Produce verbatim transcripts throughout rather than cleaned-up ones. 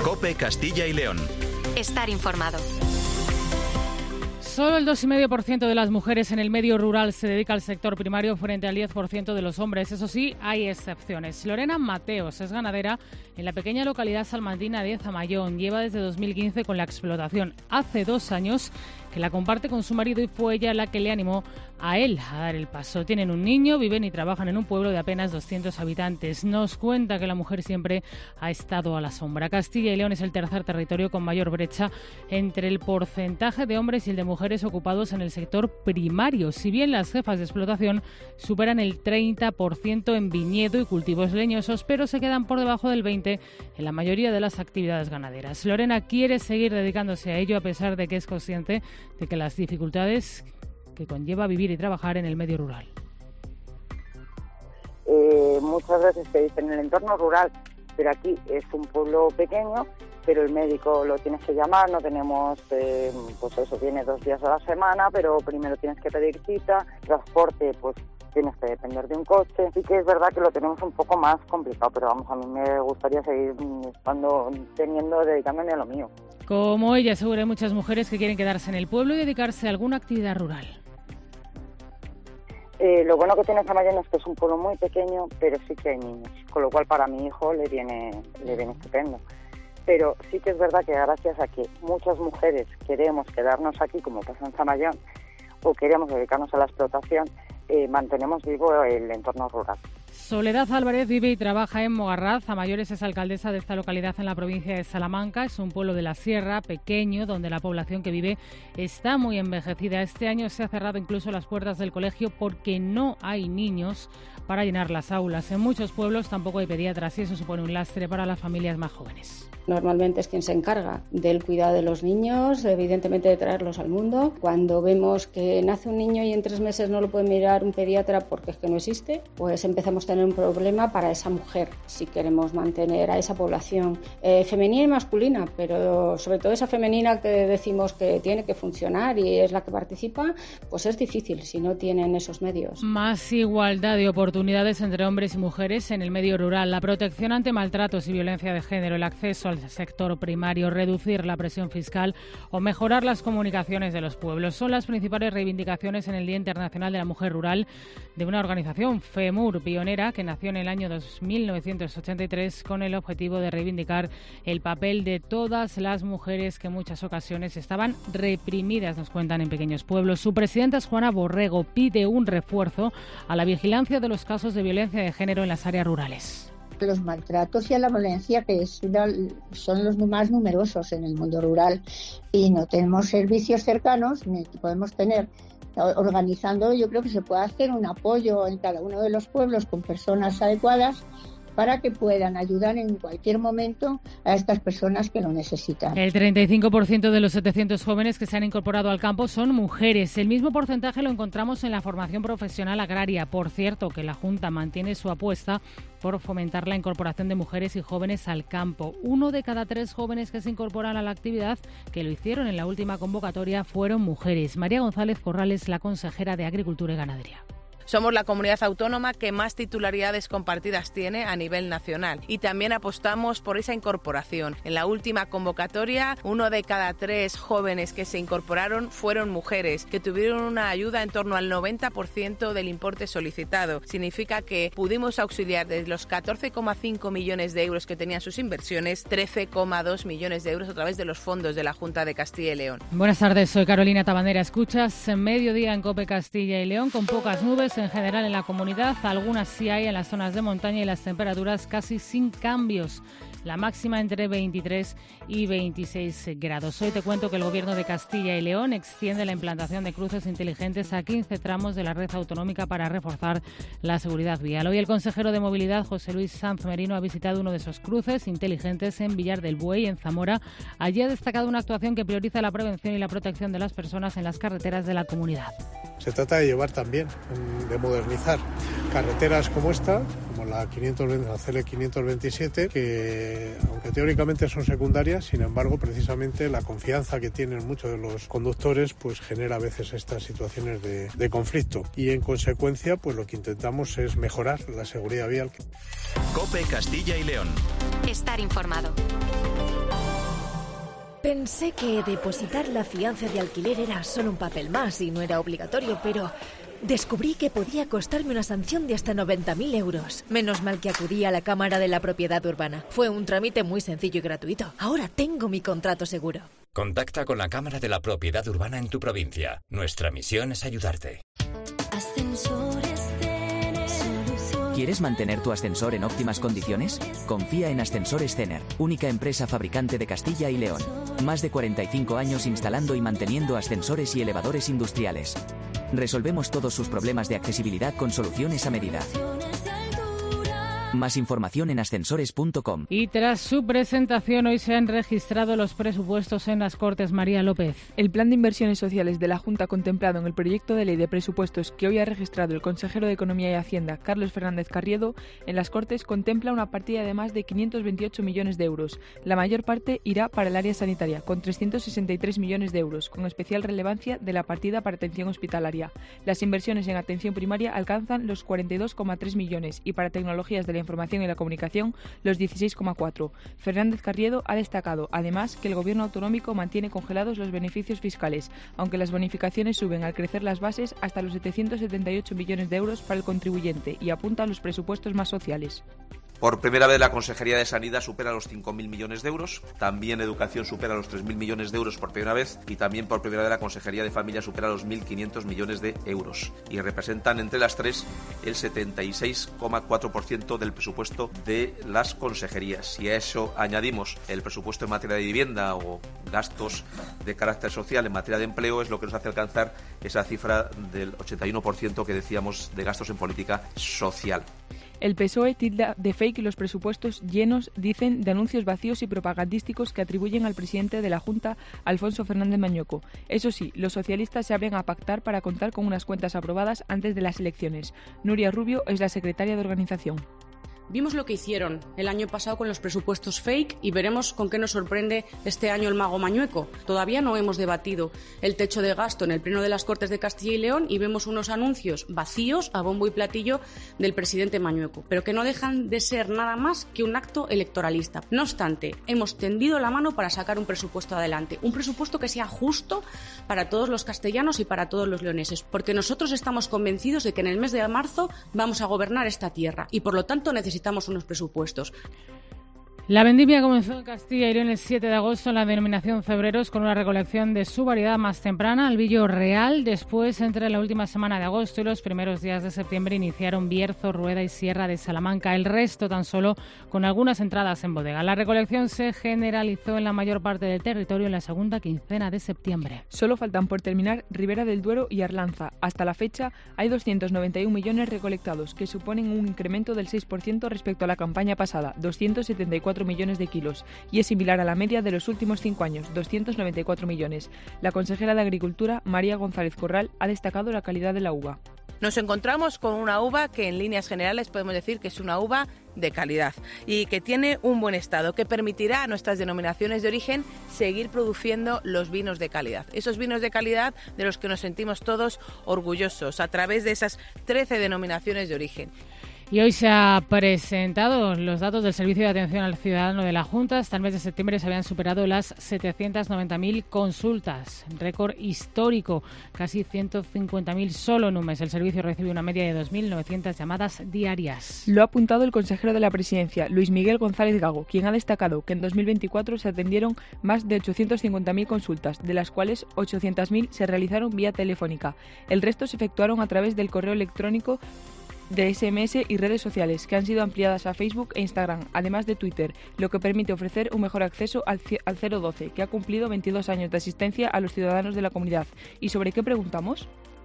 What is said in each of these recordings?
COPE Castilla y León. Estar informado. Solo el dos coma cinco por ciento de las mujeres en el medio rural se dedica al sector primario frente al diez por ciento de los hombres. Eso sí, hay excepciones. Lorena Mateos es ganadera en la pequeña localidad salmantina de Zamayón. Lleva desde dos mil quince con la explotación. Hace dos años que la comparte con su marido y fue ella la que le animó a él a dar el paso. Tienen un niño, viven y trabajan en un pueblo de apenas doscientos habitantes. Nos cuenta que la mujer siempre ha estado a la sombra. Castilla y León es el tercer territorio con mayor brecha entre el porcentaje de hombres y el de mujeres ocupados en el sector primario. Si bien las jefas de explotación superan el treinta por ciento en viñedo y cultivos leñosos, pero se quedan por debajo del veinte por ciento en la mayoría de las actividades ganaderas. Lorena quiere seguir dedicándose a ello a pesar de que es consciente de que las dificultades que conlleva vivir y trabajar en el medio rural. Eh, muchas veces te dicen en el entorno rural, pero aquí es un pueblo pequeño, pero el médico lo tienes que llamar, no tenemos, eh, pues eso, viene dos días a la semana, pero primero tienes que pedir cita, transporte, pues tienes que depender de un coche. Sí que es verdad que lo tenemos un poco más complicado, pero vamos, a mí me gustaría seguir estando, teniendo, dedicándome a lo mío. Como ella, asegura, hay muchas mujeres que quieren quedarse en el pueblo y dedicarse a alguna actividad rural. Eh, lo bueno que tiene Zamayón es que es un pueblo muy pequeño, pero sí que hay niños, con lo cual para mi hijo le viene, le viene estupendo. Pero sí que es verdad que gracias a que muchas mujeres queremos quedarnos aquí, como pasa en Zamayón, o queremos dedicarnos a la explotación, eh, mantenemos vivo el entorno rural. Soledad Álvarez vive y trabaja en Mogarraz. Zamayores es alcaldesa de esta localidad en la provincia de Salamanca. Es un pueblo de la sierra, pequeño, donde la población que vive está muy envejecida. Este año se ha cerrado incluso las puertas del colegio porque no hay niños para llenar las aulas. En muchos pueblos tampoco hay pediatras y eso supone un lastre para las familias más jóvenes. Normalmente es quien se encarga del cuidado de los niños, evidentemente de traerlos al mundo. Cuando vemos que nace un niño y en tres meses no lo puede mirar un pediatra porque es que no existe, pues empezamos a tener un problema para esa mujer, si queremos mantener a esa población eh, femenina y masculina, pero sobre todo esa femenina que decimos que tiene que funcionar y es la que participa, pues es difícil si no tienen esos medios. Más igualdad de oportunidades entre hombres y mujeres en el medio rural, la protección ante maltratos y violencia de género, el acceso al sector primario, reducir la presión fiscal o mejorar las comunicaciones de los pueblos. Son las principales reivindicaciones en el Día Internacional de la Mujer Rural de una organización, FEMUR, pionera, que nació en el año mil novecientos ochenta y tres con el objetivo de reivindicar el papel de todas las mujeres que en muchas ocasiones estaban reprimidas, nos cuentan, en pequeños pueblos. Su presidenta es Juana Borrego, pide un refuerzo a la vigilancia de los casos de violencia de género en las áreas rurales. Los maltratos y a la violencia, que es una, son los más numerosos en el mundo rural, y no tenemos servicios cercanos ni podemos tener. Organizando, yo creo que se puede hacer un apoyo en cada uno de los pueblos con personas adecuadas para que puedan ayudar en cualquier momento a estas personas que lo necesitan. El treinta y cinco por ciento de los setecientos jóvenes que se han incorporado al campo son mujeres. El mismo porcentaje lo encontramos en la formación profesional agraria. Por cierto, que la Junta mantiene su apuesta por fomentar la incorporación de mujeres y jóvenes al campo. Uno de cada tres jóvenes que se incorporan a la actividad, que lo hicieron en la última convocatoria, fueron mujeres. María González Corrales, la consejera de Agricultura y Ganadería. Somos la comunidad autónoma que más titularidades compartidas tiene a nivel nacional y también apostamos por esa incorporación. En la última convocatoria, uno de cada tres jóvenes que se incorporaron fueron mujeres, que tuvieron una ayuda en torno al noventa por ciento del importe solicitado. Significa que pudimos auxiliar de los catorce coma cinco millones de euros que tenían sus inversiones, trece coma dos millones de euros a través de los fondos de la Junta de Castilla y León. Buenas tardes, soy Carolina Tabandera. Escuchas Mediodía en COPE Castilla y León, con pocas nubes en general en la comunidad, algunas sí hay en las zonas de montaña y las temperaturas casi sin cambios. La máxima entre veintitrés y veintiséis grados. Hoy te cuento que el Gobierno de Castilla y León extiende la implantación de cruces inteligentes a quince tramos de la red autonómica para reforzar la seguridad vial. Hoy el consejero de Movilidad, José Luis Sanz Merino, ha visitado uno de esos cruces inteligentes en Villar del Buey, en Zamora. Allí ha destacado una actuación que prioriza la prevención y la protección de las personas en las carreteras de la comunidad. Se trata de llevar también, de modernizar carreteras como esta, como la, quinientos veinte, la C L quinientos veintisiete, que aunque teóricamente son secundarias, sin embargo, precisamente la confianza que tienen muchos de los conductores pues genera a veces estas situaciones de, de conflicto. Y en consecuencia, pues lo que intentamos es mejorar la seguridad vial. COPE Castilla y León. Estar informado. Pensé que depositar la fianza de alquiler era solo un papel más y no era obligatorio, pero descubrí que podía costarme una sanción de hasta noventa mil euros. Menos mal que acudí a la Cámara de la Propiedad Urbana. Fue un trámite muy sencillo y gratuito. Ahora tengo mi contrato seguro. Contacta con la Cámara de la Propiedad Urbana en tu provincia. Nuestra misión es ayudarte. ¿Quieres mantener tu ascensor en óptimas condiciones? Confía en Ascensores Cener, única empresa fabricante de Castilla y León. Más de cuarenta y cinco años instalando y manteniendo ascensores y elevadores industriales. Resolvemos todos sus problemas de accesibilidad con soluciones a medida. Más información en ascensores punto com. Y tras su presentación, hoy se han registrado los presupuestos en las Cortes. María López. El plan de inversiones sociales de la Junta contemplado en el proyecto de ley de presupuestos que hoy ha registrado el consejero de Economía y Hacienda, Carlos Fernández Carriedo, en las Cortes contempla una partida de más de quinientos veintiocho millones de euros. La mayor parte irá para el área sanitaria, con trescientos sesenta y tres millones de euros, con especial relevancia de la partida para atención hospitalaria. Las inversiones en atención primaria alcanzan los cuarenta y dos coma tres millones y para tecnologías de la información y la comunicación los dieciséis coma cuatro. Fernández Carriedo ha destacado, además, que el gobierno autonómico mantiene congelados los beneficios fiscales, aunque las bonificaciones suben al crecer las bases hasta los setecientos setenta y ocho millones de euros para el contribuyente y apunta a los presupuestos más sociales. Por primera vez la Consejería de Sanidad supera los cinco mil millones de euros, también Educación supera los tres mil millones de euros por primera vez y también por primera vez la Consejería de Familia supera los mil quinientos millones de euros y representan entre las tres el setenta y seis coma cuatro por ciento del presupuesto de las consejerías. Si a eso añadimos el presupuesto en materia de vivienda o gastos de carácter social en materia de empleo, es lo que nos hace alcanzar esa cifra del ochenta y uno por ciento que decíamos de gastos en política social. El P S O E tilda de fake los presupuestos llenos, dicen, de anuncios vacíos y propagandísticos que atribuyen al presidente de la Junta, Alfonso Fernández Mañueco. Eso sí, los socialistas se abren a pactar para contar con unas cuentas aprobadas antes de las elecciones. Nuria Rubio es la secretaria de organización. Vimos lo que hicieron el año pasado con los presupuestos fake y veremos con qué nos sorprende este año el mago Mañueco. Todavía no hemos debatido el techo de gasto en el Pleno de las Cortes de Castilla y León y vemos unos anuncios vacíos a bombo y platillo del presidente Mañueco, pero que no dejan de ser nada más que un acto electoralista. No obstante, hemos tendido la mano para sacar un presupuesto adelante, un presupuesto que sea justo para todos los castellanos y para todos los leoneses, porque nosotros estamos convencidos de que en el mes de marzo vamos a gobernar esta tierra y por lo tanto necesitamos Necesitamos unos presupuestos. La vendimia comenzó en Castilla y León el siete de agosto en la denominación Cebreros con una recolección de su variedad más temprana, Albillo Real. Después, entre la última semana de agosto y los primeros días de septiembre, iniciaron Bierzo, Rueda y Sierra de Salamanca. El resto tan solo con algunas entradas en bodega. La recolección se generalizó en la mayor parte del territorio en la segunda quincena de septiembre. Solo faltan por terminar Ribera del Duero y Arlanza. Hasta la fecha hay doscientos noventa y un millones recolectados, que suponen un incremento del seis por ciento respecto a la campaña pasada, doscientos setenta y cuatro millones de kilos, y es similar a la media de los últimos cinco años, doscientos noventa y cuatro millones. La consejera de Agricultura, María González Corral, ha destacado la calidad de la uva. Nos encontramos con una uva que en líneas generales podemos decir que es una uva de calidad y que tiene un buen estado, que permitirá a nuestras denominaciones de origen seguir produciendo los vinos de calidad. Esos vinos de calidad de los que nos sentimos todos orgullosos a través de esas trece denominaciones de origen. Y hoy se han presentado los datos del Servicio de Atención al Ciudadano de la Junta. Hasta el mes de septiembre se habían superado las setecientas noventa mil consultas, récord histórico, casi ciento cincuenta mil solo en un mes. El servicio recibe una media de dos mil novecientas llamadas diarias. Lo ha apuntado el consejero de la Presidencia, Luis Miguel González Gago, quien ha destacado que en dos mil veinticuatro se atendieron más de ochocientas cincuenta mil consultas, de las cuales ochocientas mil se realizaron vía telefónica. El resto se efectuaron a través del correo electrónico, de ese eme ese y redes sociales, que han sido ampliadas a Facebook e Instagram, además de Twitter, lo que permite ofrecer un mejor acceso al, al cero doce, que ha cumplido veintidós años de asistencia a los ciudadanos de la comunidad. ¿Y sobre qué preguntamos?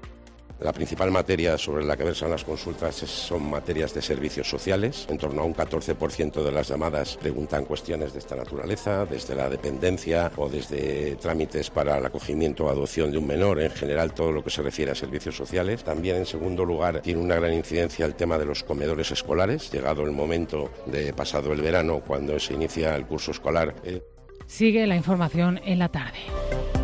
La principal materia sobre la que versan las consultas es, son materias de servicios sociales. En torno a un catorce por ciento de las llamadas preguntan cuestiones de esta naturaleza, desde la dependencia o desde trámites para el acogimiento o adopción de un menor, en general todo lo que se refiere a servicios sociales. También, en segundo lugar, tiene una gran incidencia el tema de los comedores escolares, llegado el momento de pasado el verano, cuando se inicia el curso escolar. Eh... Sigue la información en la tarde.